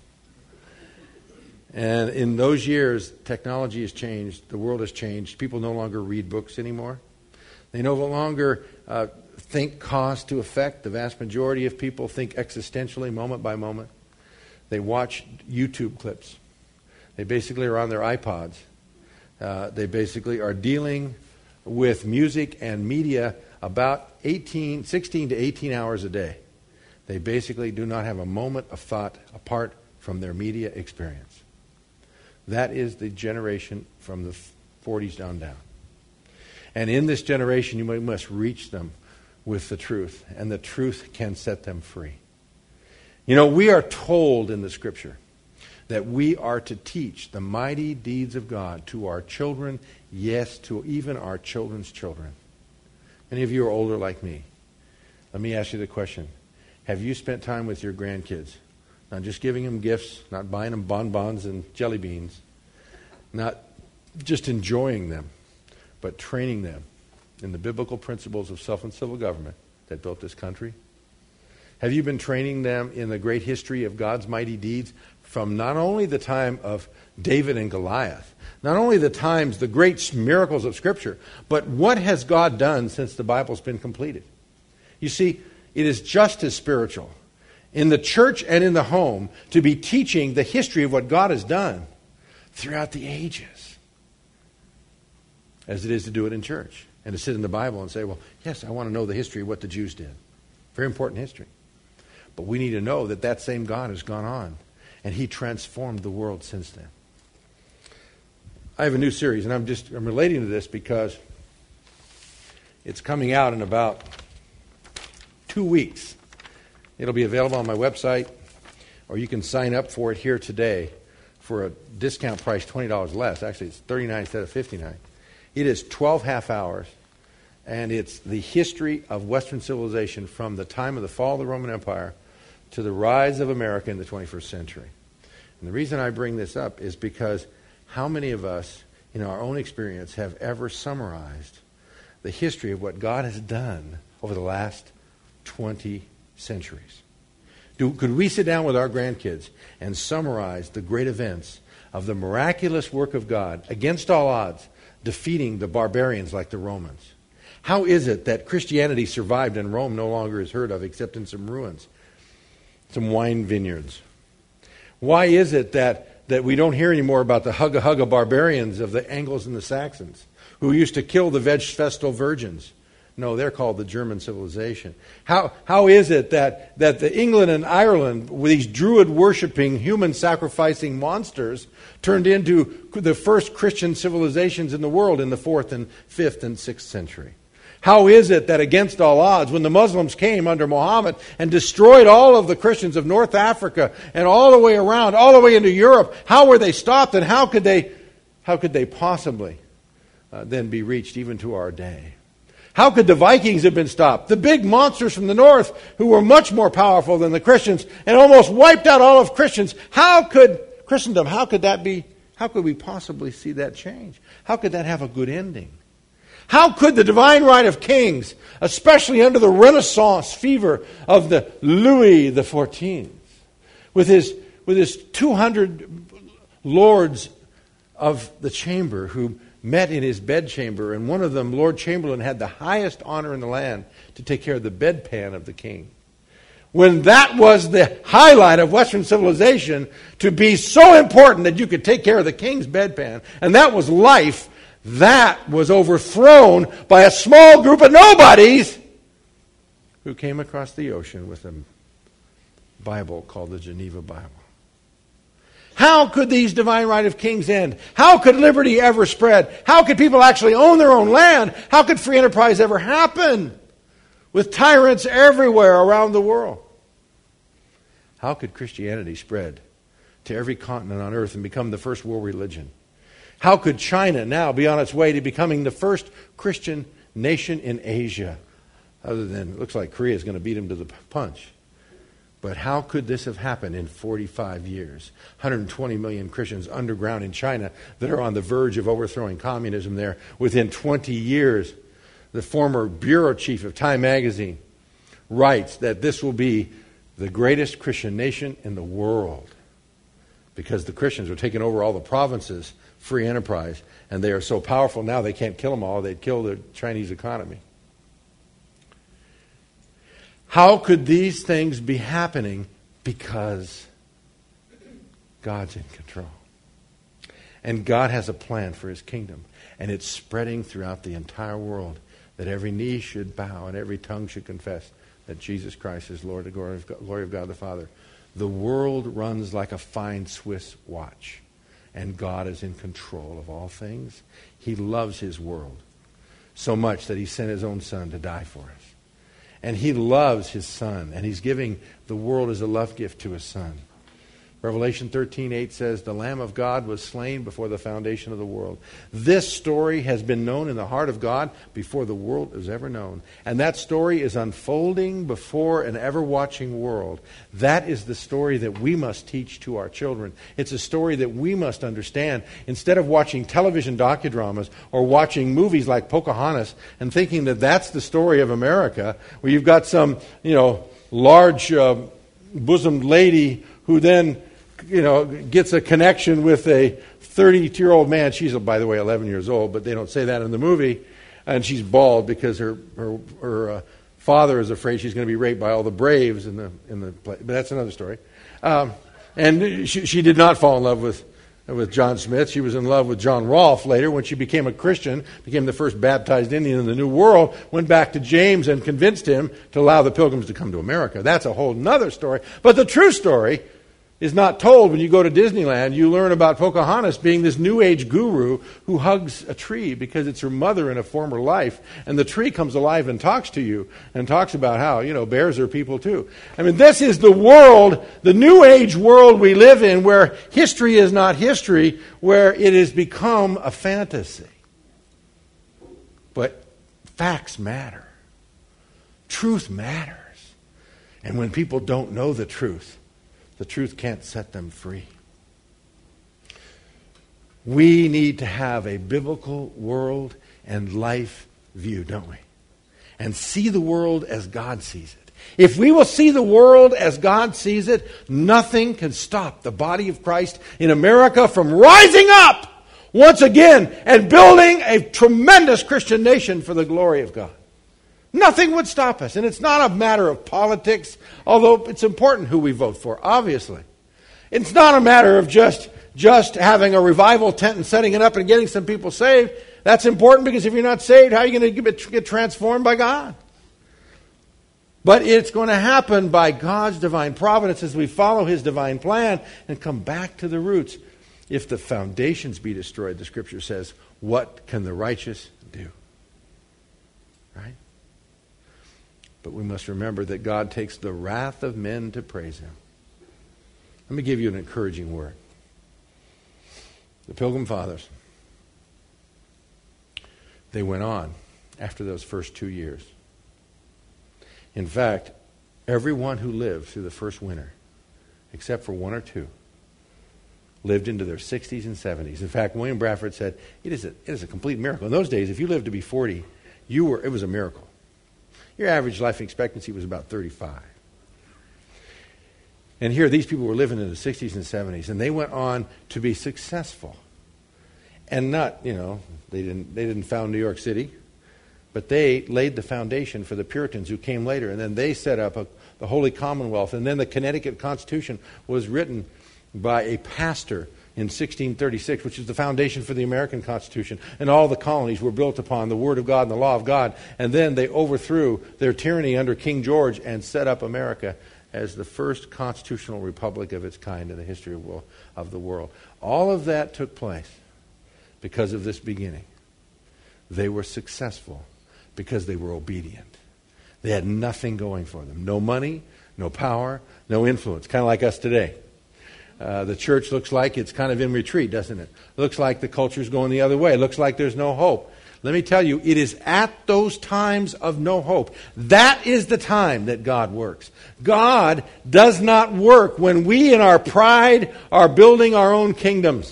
And in those years, technology has changed. The world has changed. People no longer read books anymore. They no longer uh, think cause to effect. The vast majority of people think existentially, moment by moment. They watch YouTube clips. They basically are on their iPods. Uh, they basically are dealing with music and media about eighteen, sixteen to eighteen hours a day. They basically do not have a moment of thought apart from their media experience. That is the generation from the forties down down. And in this generation, you must reach them with the truth, and the truth can set them free. You know, we are told in the Scripture that we are to teach the mighty deeds of God to our children, yes, to even our children's children. Many of you are older like me. Let me ask you the question. have you spent time with your grandkids? Not just giving them gifts, not buying them bonbons and jelly beans, not just enjoying them, but training them in the biblical principles of self and civil government that built this country? Have you been training them in the great history of God's mighty deeds from not only the time of David and Goliath, not only the times, the great miracles of Scripture, but what has God done since the Bible's been completed? You see, it is just as spiritual in the church and in the home to be teaching the history of what God has done throughout the ages as it is to do it in church and to sit in the Bible and say, well, yes, I want to know the history of what the Jews did. Very important history. But we need to know that that same God has gone on, and He transformed the world since then. I have a new series, and I'm just I'm relating to this because it's coming out in about two weeks. It'll be available on my website, or you can sign up for it here today for a discount price, twenty dollars less. Actually, it's thirty-nine dollars instead of fifty-nine dollars. It is twelve half hours, and it's the history of Western civilization from the time of the fall of the Roman Empire to the rise of America in the twenty-first century. And the reason I bring this up is because how many of us, in our own experience, have ever summarized the history of what God has done over the last twenty centuries? Do, could we sit down with our grandkids and summarize the great events of the miraculous work of God, against all odds, defeating the barbarians like the Romans? How is it that Christianity survived and Rome no longer is heard of except in some ruins, some wine vineyards? Why is it that, that we don't hear anymore about the hugga hugga barbarians of the Angles and the Saxons who used to kill the veg festal virgins? No, they're called the German civilization. How how is it that, that the England and Ireland, with these Druid-worshipping, human-sacrificing monsters, turned into the first Christian civilizations in the world in the fourth and fifth and sixth century? How is it that against all odds, when the Muslims came under Muhammad and destroyed all of the Christians of North Africa and all the way around, all the way into Europe, how were they stopped, and how could they, how could they possibly uh, then be reached even to our day? How could the Vikings have been stopped? The big monsters from the north who were much more powerful than the Christians and almost wiped out all of Christians. How could Christendom, how could that be, how could we possibly see that change? How could that have a good ending? How could the divine right of kings, especially under the Renaissance fever of the Louis the fourteenth, with his, with his two hundred lords of the chamber who met in his bedchamber, and one of them, Lord Chamberlain, had the highest honor in the land to take care of the bedpan of the king. When that was the highlight of Western civilization, to be so important that you could take care of the king's bedpan, and that was life, that was overthrown by a small group of nobodies who came across the ocean with a Bible called the Geneva Bible. How could these divine right of kings end? How could liberty ever spread? How could people actually own their own land? How could free enterprise ever happen with tyrants everywhere around the world? How could Christianity spread to every continent on earth and become the first world religion? How could China now be on its way to becoming the first Christian nation in Asia? Other than, it looks like Korea is going to beat them to the punch. But how could this have happened in forty-five years? one hundred twenty million Christians underground in China that are on the verge of overthrowing communism there within twenty years. The former bureau chief of Time magazine writes that this will be the greatest Christian nation in the world because the Christians are taking over all the provinces, free enterprise, and they are so powerful now they can't kill them all. They'd kill the Chinese economy. How could these things be happening? Because God's in control. And God has a plan for His kingdom. And it's spreading throughout the entire world that every knee should bow and every tongue should confess that Jesus Christ is Lord, the glory of God, glory of God the Father. The world runs like a fine Swiss watch. And God is in control of all things. He loves His world so much that He sent His own Son to die for us. And He loves His Son, and He's giving the world as a love gift to His Son. Revelation thirteen eight says, the Lamb of God was slain before the foundation of the world. This story has been known in the heart of God before the world was ever known. And that story is unfolding before an ever-watching world. That is the story that we must teach to our children. It's a story that we must understand. Instead of watching television docudramas or watching movies like Pocahontas and thinking that that's the story of America, where you've got some, you know, large uh, bosomed lady who then, you know, gets a connection with a thirty-year-old man. She's, by the way, eleven years old, but they don't say that in the movie. And she's bald because her her, her uh, father is afraid she's going to be raped by all the Braves in the in the play. But that's another story. Um, and she, she did not fall in love with with John Smith. She was in love with John Rolfe later when she became a Christian, became the first baptized Indian in the New World, went back to James and convinced him to allow the Pilgrims to come to America. That's a whole other story. But the true story is not told when you go to Disneyland. You learn about Pocahontas being this New Age guru who hugs a tree because it's her mother in a former life. And the tree comes alive and talks to you and talks about how, you know, bears are people too. I mean, this is the world, the New Age world we live in, where history is not history, where it has become a fantasy. But facts matter. Truth matters. And when people don't know the truth, the truth can't set them free. We need to have a biblical world and life view, don't we? And see the world as God sees it. If we will see the world as God sees it, nothing can stop the body of Christ in America from rising up once again and building a tremendous Christian nation for the glory of God. Nothing would stop us. And it's not a matter of politics, although it's important who we vote for, obviously. It's not a matter of just, just having a revival tent and setting it up and getting some people saved. That's important because if you're not saved, how are you going to get transformed by God? But it's going to happen by God's divine providence as we follow His divine plan and come back to the roots. If the foundations be destroyed, the Scripture says, what can the righteous do? Right? But we must remember that God takes the wrath of men to praise Him. Let me give you an encouraging word. The Pilgrim Fathers, they went on after those first two years. In fact, everyone who lived through the first winter, except for one or two, lived into their sixties and seventies. In fact, William Bradford said, it is a, it is a complete miracle. In those days, if you lived to be forty, you were it was a miracle. Your average life expectancy was about thirty-five. And here, these people were living in the sixties and seventies, and they went on to be successful. And not, you know, they didn't they didn't found New York City, but they laid the foundation for the Puritans who came later, and then they set up a, the Holy Commonwealth, and then the Connecticut Constitution was written by a pastor in sixteen thirty-six, which is the foundation for the American Constitution. And all the colonies were built upon the Word of God and the law of God. And then they overthrew their tyranny under King George and set up America as the first constitutional republic of its kind in the history of the world. All of that took place because of this beginning. They were successful because they were obedient. They had nothing going for them. No money, no power, no influence. Kind of like us today. Uh, the church looks like it's kind of in retreat, doesn't it? Looks like the culture's going the other way. Looks like there's no hope. Let me tell you, it is at those times of no hope. That is the time that God works. God does not work when we in our pride are building our own kingdoms.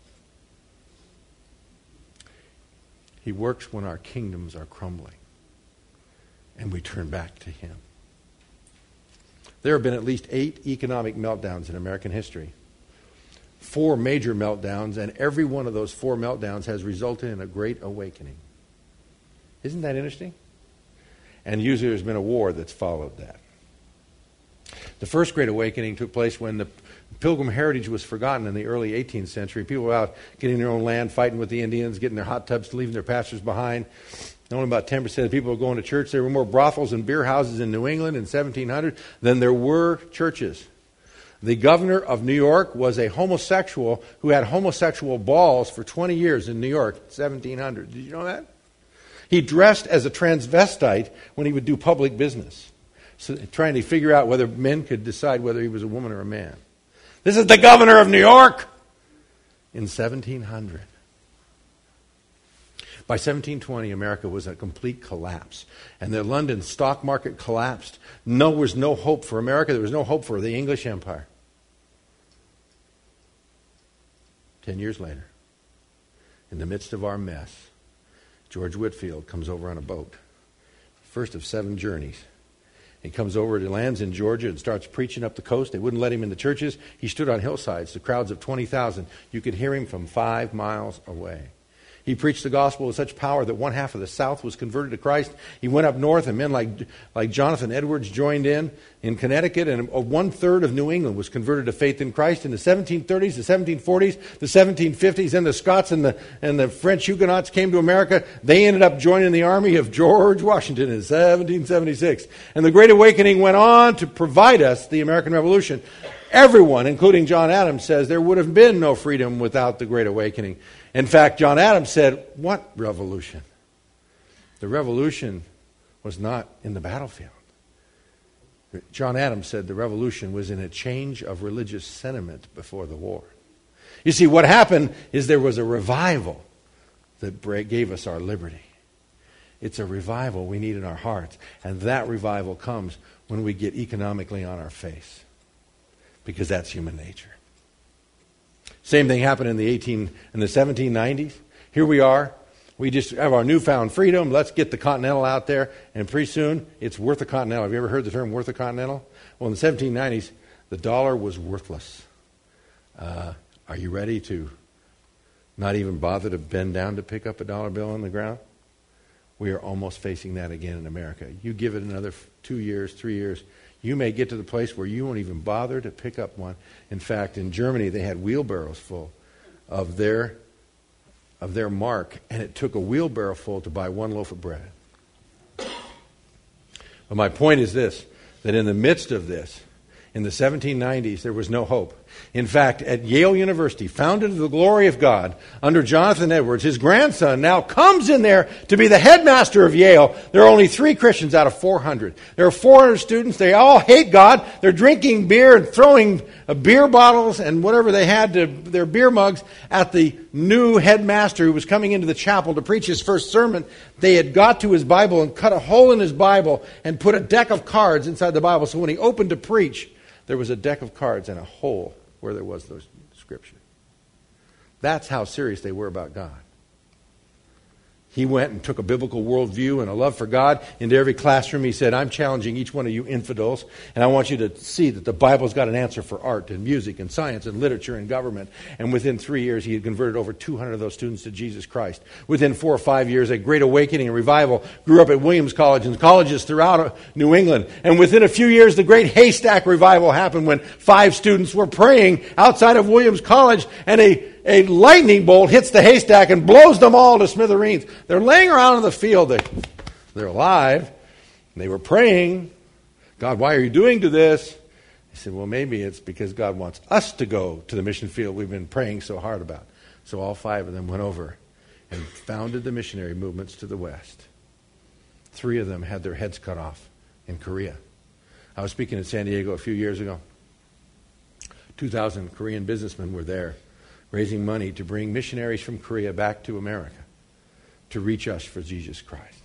He works when our kingdoms are crumbling and we turn back to Him. There have been at least eight economic meltdowns in American history. Four major meltdowns, and every one of those four meltdowns has resulted in a great awakening. Isn't that interesting? And usually there's been a war that's followed that. The first great awakening took place when the Pilgrim heritage was forgotten in the early eighteenth century. People were out getting their own land, fighting with the Indians, getting their hot tubs, leaving their pastures behind. Only about ten percent of people were going to church. There were more brothels and beer houses in New England in seventeen hundred than there were churches. The governor of New York was a homosexual who had homosexual balls for twenty years in New York, seventeen hundred. Did you know that? He dressed as a transvestite when he would do public business, so trying to figure out whether men could decide whether he was a woman or a man. This is the governor of New York. In seventeen hundred. By seventeen twenty, America was a complete collapse. And the London stock market collapsed. No, there was no hope for America. There was no hope for the English Empire. Ten years later, in the midst of our mess, George Whitefield comes over on a boat. First of seven journeys. He comes over, he lands in Georgia and starts preaching up the coast. They wouldn't let him in the churches. He stood on hillsides, the crowds of twenty thousand. You could hear him from five miles away. He preached the gospel with such power that one half of the South was converted to Christ. He went up north, and men like, like Jonathan Edwards joined in in Connecticut, and one-third of New England was converted to faith in Christ. In the seventeen thirties, the seventeen forties, the seventeen fifties, and the Scots and the, and the French Huguenots came to America. They ended up joining the army of George Washington in seventeen seventy-six. And the Great Awakening went on to provide us the American Revolution. Everyone, including John Adams, says there would have been no freedom without the Great Awakening. In fact, John Adams said, what revolution? The revolution was not in the battlefield. John Adams said the revolution was in a change of religious sentiment before the war. You see, what happened is there was a revival that gave us our liberty. It's a revival we need in our hearts. And that revival comes when we get economically on our face. Because that's human nature. Same thing happened in the eighteen in the seventeen nineties. Here we are. We just have our newfound freedom. Let's get the Continental out there, and pretty soon it's worth a Continental. Have you ever heard the term worth a Continental? Well, in the seventeen nineties, the dollar was worthless. Uh, are you ready to not even bother to bend down to pick up a dollar bill on the ground? We are almost facing that again in America. You give it another two years, three years. You may get to the place where you won't even bother to pick up one. In fact, in Germany, they had wheelbarrows full of their of their mark, and it took a wheelbarrow full to buy one loaf of bread. But my point is this, that in the midst of this, in the seventeen nineties, there was no hope. In fact, at Yale University, founded to the glory of God, under Jonathan Edwards, his grandson now comes in there to be the headmaster of Yale. There are only three Christians out of four hundred. There are four hundred students. They all hate God. They're drinking beer and throwing uh, beer bottles and whatever they had to their beer mugs at the new headmaster who was coming into the chapel to preach his first sermon. They had got to his Bible and cut a hole in his Bible and put a deck of cards inside the Bible. So when he opened to preach, there was a deck of cards and a hole where there was the scripture. That's how serious they were about God. He went and took a biblical worldview and a love for God into every classroom. He said, I'm challenging each one of you infidels, and I want you to see that the Bible's got an answer for art and music and science and literature and government. And within three years, he had converted over two hundred of those students to Jesus Christ. Within four or five years, a great awakening and revival grew up at Williams College and colleges throughout New England. And within a few years, the great haystack revival happened when five students were praying outside of Williams College, and a A lightning bolt hits the haystack and blows them all to smithereens. They're laying around in the field. They, they're alive. They were praying, God, why are you doing to this? He said, well, maybe it's because God wants us to go to the mission field we've been praying so hard about. So all five of them went over and founded the missionary movements to the West. Three of them had their heads cut off in Korea. I was speaking in San Diego a few years ago. two thousand Korean businessmen were there, raising money to bring missionaries from Korea back to America to reach us for Jesus Christ.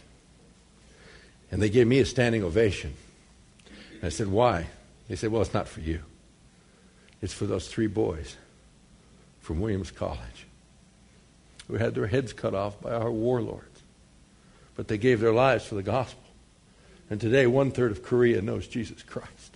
And they gave me a standing ovation. And I said, why? They said, well, it's not for you. It's for those three boys from Williams College who had their heads cut off by our warlords. But they gave their lives for the gospel. And today, one-third of Korea knows Jesus Christ.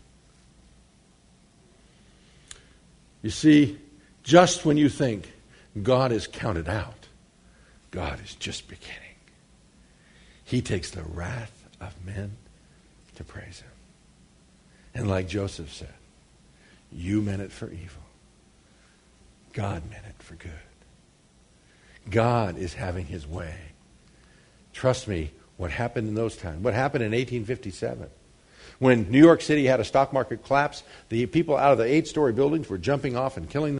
You see, just when you think God is counted out, God is just beginning. He takes the wrath of men to praise him. And like Joseph said, you meant it for evil. God meant it for good. God is having his way. Trust me, what happened in those times, what happened in eighteen fifty-seven, when New York City had a stock market collapse, the people out of the eight-story buildings were jumping off and killing them.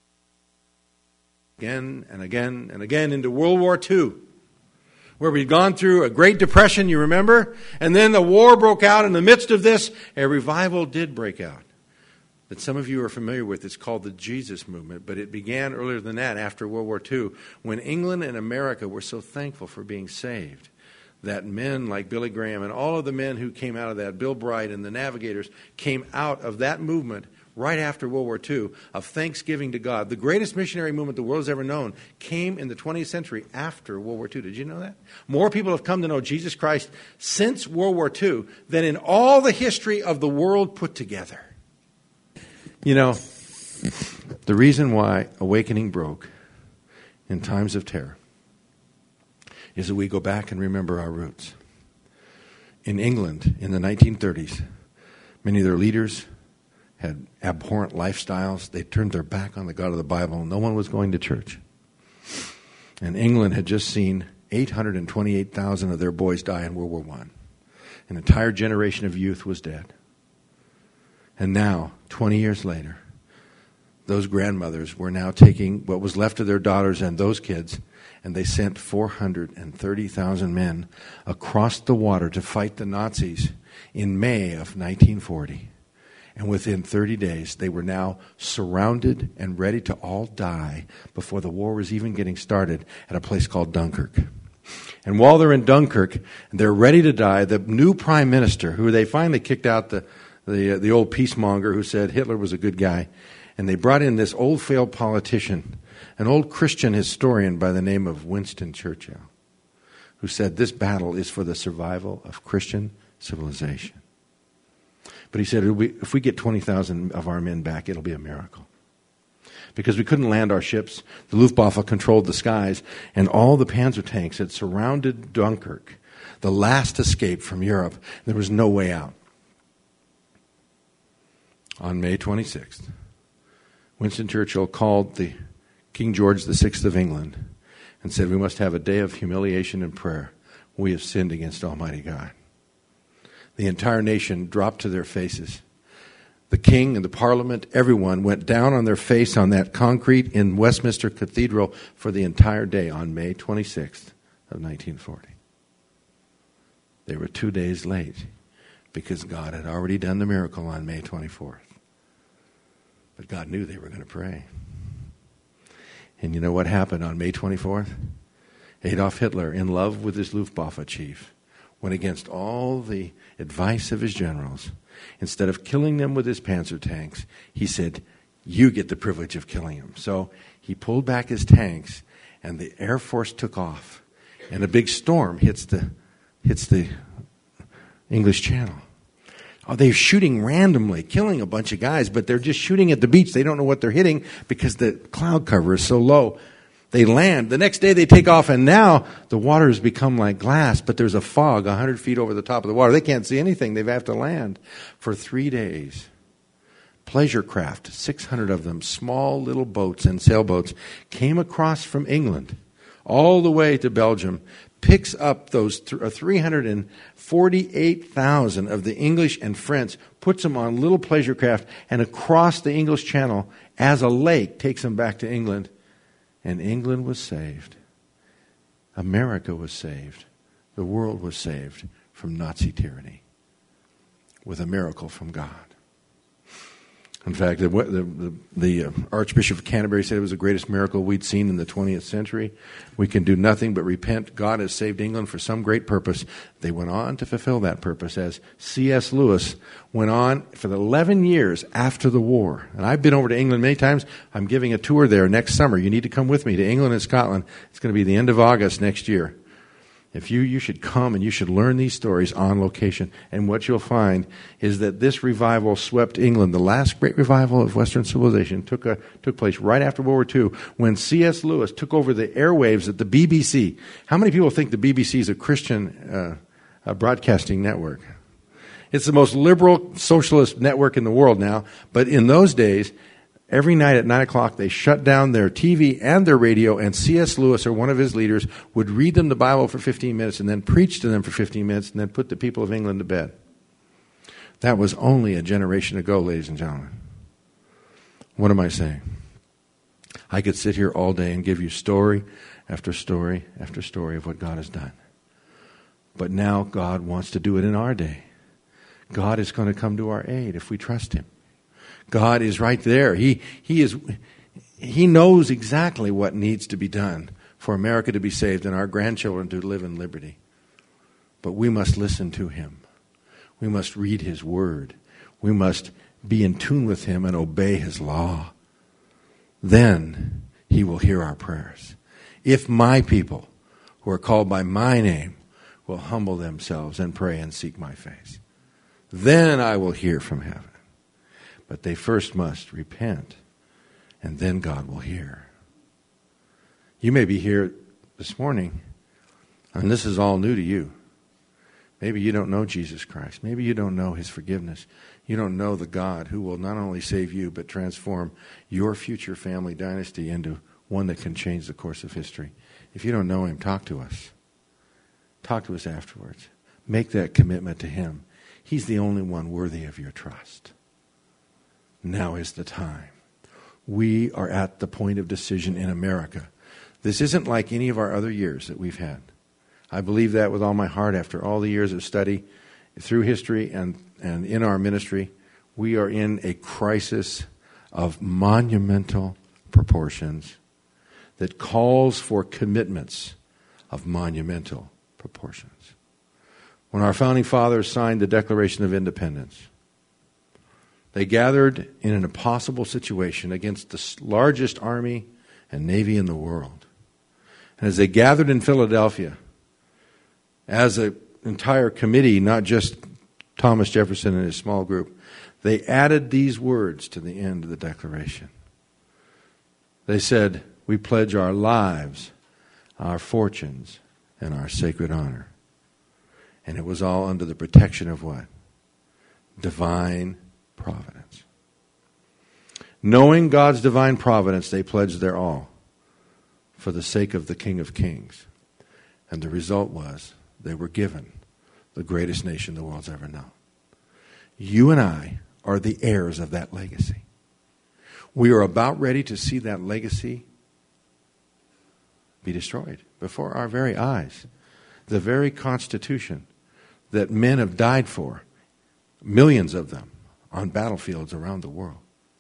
Again and again and again into World War Two, where we'd gone through a Great Depression, you remember? And then the war broke out. In the midst of this, a revival did break out. that some of you are familiar with. It's called the Jesus Movement, but it began earlier than that, after World War Two, when England and America were so thankful for being saved that men like Billy Graham and all of the men who came out of that, Bill Bright and the Navigators, came out of that movement right after World War Two of thanksgiving to God. The greatest missionary movement the world has ever known came in the twentieth century after World War Two. Did you know that? More people have come to know Jesus Christ since World War Two than in all the history of the world put together. You know, the reason why awakening broke in times of terror is that we go back and remember our roots. In England in the nineteen thirties, many of their leaders had abhorrent lifestyles. They turned their back on the God of the Bible. No one was going to church. And England had just seen eight hundred twenty-eight thousand of their boys die in World War One. An entire generation of youth was dead. And now, twenty years later, those grandmothers were now taking what was left of their daughters and those kids, and they sent four hundred thirty thousand men across the water to fight the Nazis in May of nineteen forty. And within thirty days, they were now surrounded and ready to all die before the war was even getting started at a place called Dunkirk. And while they're in Dunkirk, and they're ready to die, the new prime minister, who they finally kicked out the, the, uh, the old peacemonger who said Hitler was a good guy, and they brought in this old failed politician, an old Christian historian by the name of Winston Churchill, who said this battle is for the survival of Christian civilization. But he said, if we get twenty thousand of our men back, it'll be a miracle. Because we couldn't land our ships. The Luftwaffe controlled the skies, and all the Panzer tanks had surrounded Dunkirk, the last escape from Europe. There was no way out. On May twenty-sixth, Winston Churchill called the King George the Sixth of England and said, we must have a day of humiliation and prayer. We have sinned against Almighty God. The entire nation dropped to their faces. The king and the parliament, everyone went down on their face on that concrete in Westminster Cathedral for the entire day on May twenty-sixth of nineteen forty. They were two days late because God had already done the miracle on May twenty-fourth. But God knew they were going to pray. And you know what happened on May twenty-fourth? Adolf Hitler, in love with his Luftwaffe chief, went against all the advice of his generals. Instead of killing them with his Panzer tanks, he said, you get the privilege of killing them. So he pulled back his tanks, and the Air Force took off. And a big storm hits the, hits the English Channel. Oh, they're shooting randomly, killing a bunch of guys, but they're just shooting at the beach. They don't know what they're hitting because the cloud cover is so low. They land. The next day they take off, and now the water has become like glass, but there's a fog one hundred feet over the top of the water. They can't see anything. They have to land for three days. Pleasure craft, six hundred of them, small little boats and sailboats, came across from England all the way to Belgium, picks up those three hundred forty-eight thousand of the English and French, puts them on little pleasure craft, and across the English Channel as a lake takes them back to England. And England was saved. America was saved. The world was saved from Nazi tyranny with a miracle from God. In fact, the, the, the, the Archbishop of Canterbury said it was the greatest miracle we'd seen in the twentieth century. We can do nothing but repent. God has saved England for some great purpose. They went on to fulfill that purpose, as C S Lewis went on for the eleven years after the war. And I've been over to England many times. I'm giving a tour there next summer. You need to come with me to England and Scotland. It's going to be the end of August next year. If you, you should come and you should learn these stories on location. And what you'll find is that this revival swept England. The last great revival of Western civilization took a, took place right after World War Two when C S Lewis took over the airwaves at the B B C. How many people think the B B C is a Christian uh, a broadcasting network? It's the most liberal socialist network in the world now. But in those days, every night at nine o'clock, they shut down their T V and their radio, and C S Lewis, or one of his leaders, would read them the Bible for fifteen minutes and then preach to them for fifteen minutes and then put the people of England to bed. That was only a generation ago, ladies and gentlemen. What am I saying? I could sit here all day and give you story after story after story of what God has done. But now God wants to do it in our day. God is going to come to our aid if we trust Him. God is right there. He, he, is, he knows exactly what needs to be done for America to be saved and our grandchildren to live in liberty. But we must listen to him. We must read his word. We must be in tune with him and obey his law. Then he will hear our prayers. If my people, who are called by my name, will humble themselves and pray and seek my face, then I will hear from heaven. But they first must repent, and then God will hear. You may be here this morning, and this is all new to you. Maybe you don't know Jesus Christ. Maybe you don't know his forgiveness. You don't know the God who will not only save you, but transform your future family dynasty into one that can change the course of history. If you don't know him, talk to us. Talk to us afterwards. Make that commitment to him. He's the only one worthy of your trust. Now is the time. We are at the point of decision in America. This isn't like any of our other years that we've had. I believe that with all my heart after all the years of study through history and, and in our ministry. We are in a crisis of monumental proportions that calls for commitments of monumental proportions. When our founding fathers signed the Declaration of Independence, they gathered in an impossible situation against the largest army and navy in the world. And as they gathered in Philadelphia, as an entire committee, not just Thomas Jefferson and his small group, they added these words to the end of the Declaration. They said, "We pledge our lives, our fortunes, and our sacred honor." And it was all under the protection of what? Divine providence. Knowing God's divine providence, they pledged their all for the sake of the King of Kings. And the result was they were given the greatest nation the world's ever known. You and I are the heirs of that legacy. We are about ready to see that legacy be destroyed before our very eyes. The very Constitution that men have died for, millions of them, on battlefields around the world.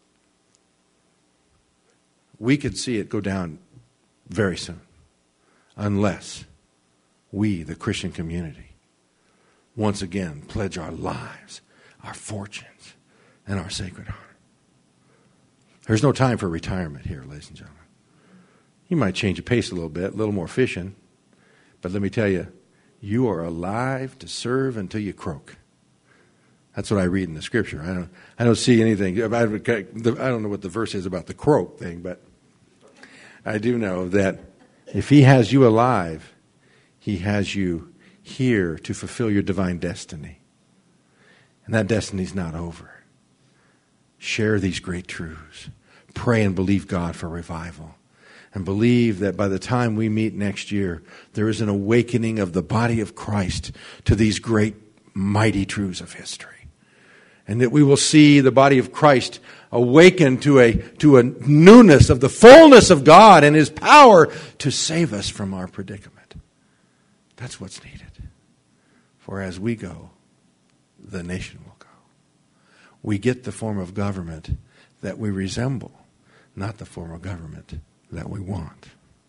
We could see it go down very soon, unless we, the Christian community, once again pledge our lives, our fortunes, and our sacred honor. There's no time for retirement here, ladies and gentlemen. You might change the pace a little bit, a little more fishing, but let me tell you, you are alive to serve until you croak. That's what I read in the scripture. I don't, I don't see anything. I don't know what the verse is about the croak thing, but I do know that if he has you alive, he has you here to fulfill your divine destiny. And that destiny's not over. Share these great truths. Pray and believe God for revival. And believe that by the time we meet next year, there is an awakening of the body of Christ to these great, mighty truths of history. And that we will see the body of Christ awaken to a, to a newness of the fullness of God and his power to save us from our predicament. That's what's needed. For as we go, the nation will go. We get the form of government that we resemble, not the form of government that we want.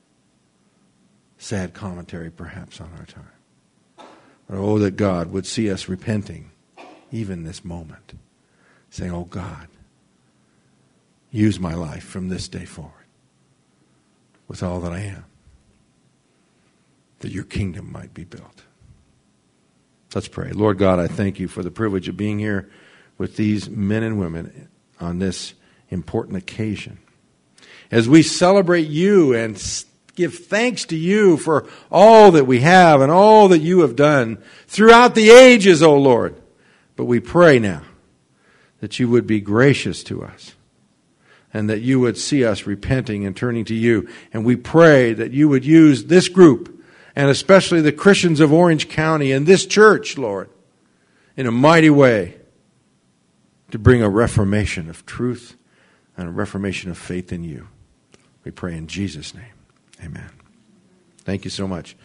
Sad commentary perhaps on our time. But oh, that God would see us repenting even this moment, saying, "Oh God, use my life from this day forward with all that I am, that your kingdom might be built." Let's pray. Lord God, I thank you for the privilege of being here with these men and women on this important occasion. As we celebrate you and give thanks to you for all that we have and all that you have done throughout the ages, O Lord. But we pray now that you would be gracious to us and that you would see us repenting and turning to you. And we pray that you would use this group, and especially the Christians of Orange County and this church, Lord, in a mighty way to bring a reformation of truth and a reformation of faith in you. We pray in Jesus' name. Amen. Thank you so much.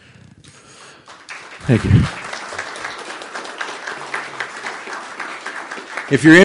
Thank you. If you're in